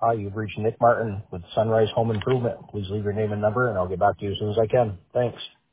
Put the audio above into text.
You've reached Nick Martin with Sunrise Home Improvement. Please leave your name and number, and I'll get back to you as soon as I can. Thanks.